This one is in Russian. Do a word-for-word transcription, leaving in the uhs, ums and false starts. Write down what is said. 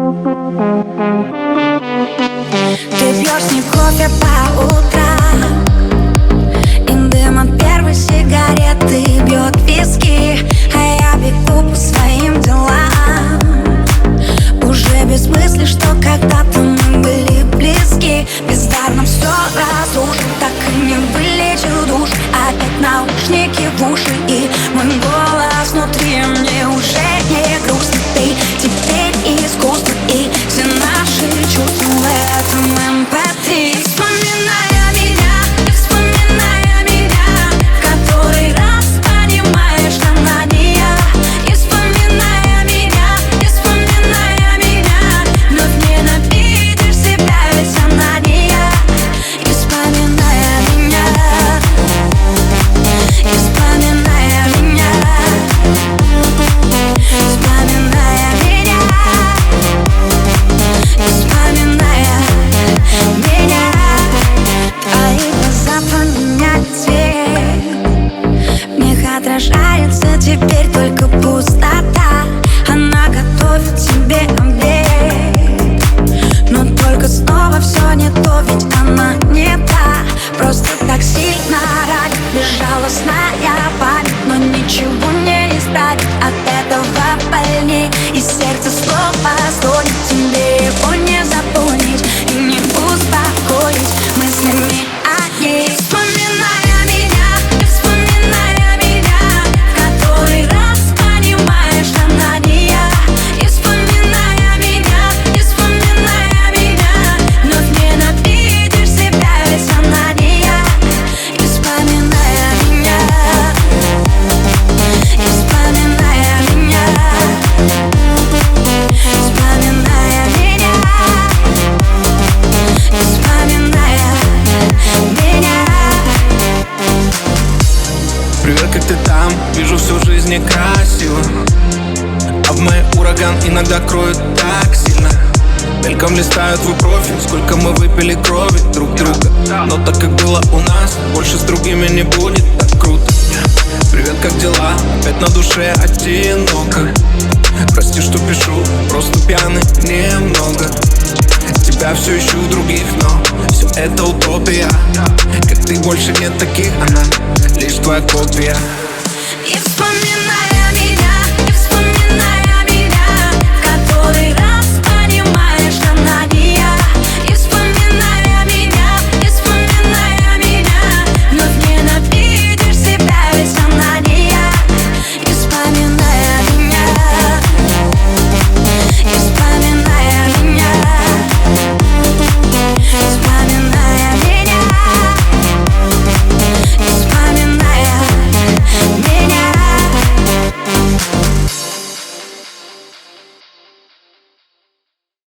Ты пьешь не кофе по утрам, и дым от первой сигареты бьет виски, а я бегу по своим делам, уже без мысли, что когда-то мы были близки. Бездарно все разрушил, так и не вылечил душ. Опять наушники в уши, и мой голос внутри, мне уже не грустно. Ты теперь искусство, и все наши чувства в этом эм пэ три. Вспоминая меня, вспоминая меня, в который раз понимаешь, она не я. И вспоминая меня, и вспоминая меня, вновь ненавидишь себя, ведь она не я. И вспоминая меня, и вспоминая меня, вспоминая меня, и вспоминая меня. Твои глаза поменяли цвет, в них отражается теперь только пустота. Она готовит тебе обед, но только снова все не то, ведь она не та. Просто так сильно ранит безжалостная память, но ничего не исправить от этого больней. И сердце снова стонет, тебе его не запомнить и не успокоить мыслями о ней. Вспоминая меня, вспоминая меня, в который раз понимаешь, она не я. И вспоминая меня, и вспоминая меня, вновь ненавидишь себя, ведь она не я. И вспоминая меня, и вспоминая меня, вспоминая меня, и вспоминая меня. Привет, как ты там? Вижу, всю жизнь некрасиво, а в моей ураган иногда кроет так сильно. Мельком листаю твой профиль, сколько мы выпили крови друг друга. Но так как было у нас, больше с другими не будет так круто. Привет, как дела? Опять на душе одиноко. Прости, что пишу, просто пьяный немного. Тебя все ищу в других, но все это утопия. Как ты, больше нет таких, она лишь твоя копия. И вспоминаю